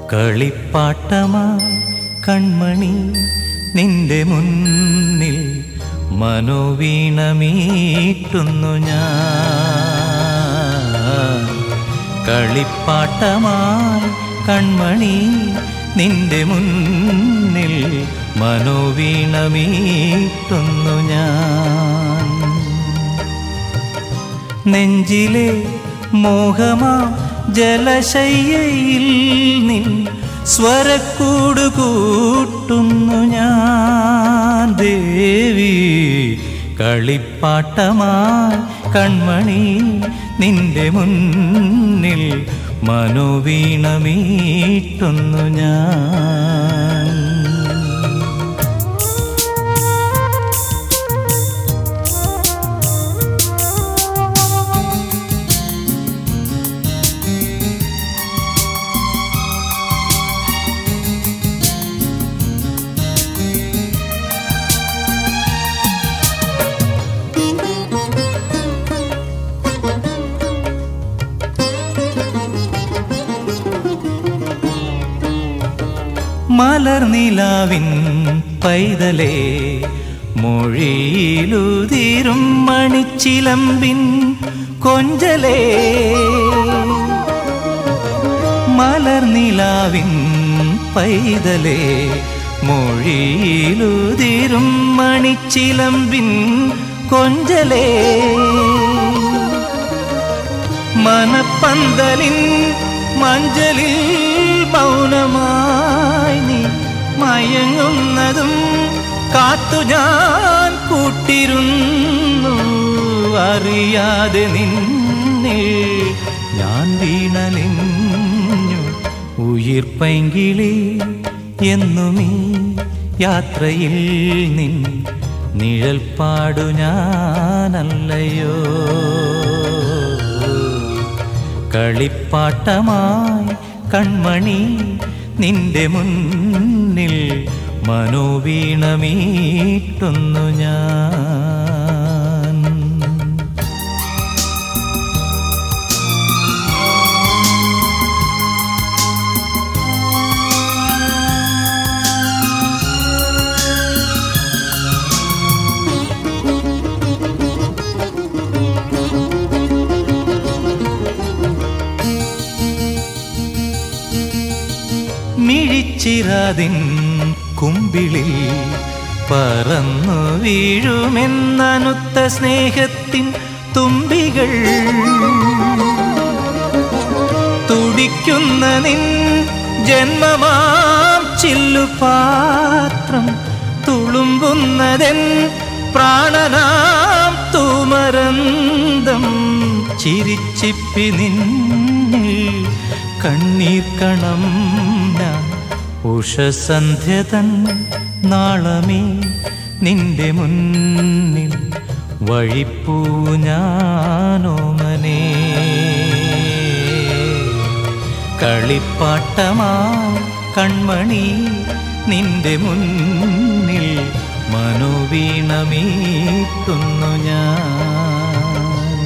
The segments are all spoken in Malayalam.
കളിപ്പാട്ടമായി കൺമണി നിന്റെ മുന്നിൽ മനോവീണമീട്ടുന്നു ഞാൻ. കളിപ്പാട്ടമായി കൺമണി നിന്റെ മുന്നിൽ മനോവീണമീട്ടുന്നു ഞാൻ. നെഞ്ചിലെ മോഹമാ ജലശയ്യയിൽ നിൻ സ്വരക്കൂട് കൂട്ടുന്നു ഞാൻ ദേവി. കളിപ്പാട്ടമായി കൺമണി നിന്റെ മുന്നിൽ മനോവീണമീട്ടുന്നു ഞാൻ. മലർനിലാവിൻ പൈതലേ മൊഴിയിലുതിരും മണിച്ചിലമ്പിൻ കൊഞ്ചലേ. മലർനിലാവിൻ പൈതലേ മൊഴിയിലുതിരും മണിച്ചിലമ്പിൻ കൊഞ്ചലേ. മനപ്പന്തലിൻ മഞ്ചലിൽ മൗനമായി നീ മയങ്ങുന്നതും കാത്തു ഞാൻ കൂട്ടിരുന്നു. അറിയാതെ നിന്നിൽ ഞാൻ വീണലിഞ്ഞു ഉയിർപ്പൈങ്കിളി. എന്നുമീ യാത്രയിൽ നിൻ നിഴൽപ്പാടു ഞാനല്ലയോ. കളിപ്പാട്ടമായി കൺമണി നിന്റെ മുന്നിൽ മനോവീണമീട്ടുന്നു ഞാൻ. മിഴിച്ചിരാതിൻ കുമ്പിളിൽ പറന്നു വീഴുമെന്നനുത്ത സ്നേഹത്തിൻ തുമ്പികൾ. തുടിക്കുന്ന നിൻ ജന്മമാം ചില്ലുപാത്രം തുളുമ്പുന്നതെൻ പ്രാണനാം തൂമരന്തം. ചിരിച്ചിപ്പി നിന്നിൽ കണ്ണീർ കണം ഞാൻ. ഉഷസന്ധ്യതൻ നാളമേ നിന്റെ മുന്നിൽ വഴിപ്പൂ ഞാനോമനേ. കളിപ്പാട്ടമായി കൺമണി നിന്റെ മുന്നിൽ മനോവീണമീട്ടുന്നു ഞാൻ.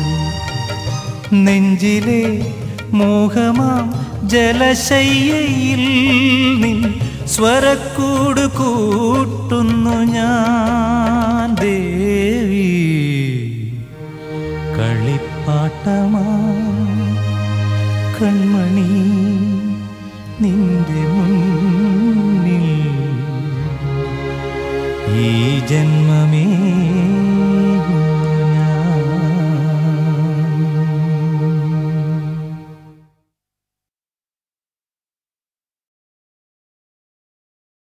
നെഞ്ചിലെ മോഹമാം ജലശയ്യയിൽ നിൻ സ്വരക്കൂട് കൂട്ടുന്നു ഞാൻ ദേവി. കളിപ്പാട്ടമായി കൺമണി നിന്റെ മുന്നിൽ ഈ ജന്മമേ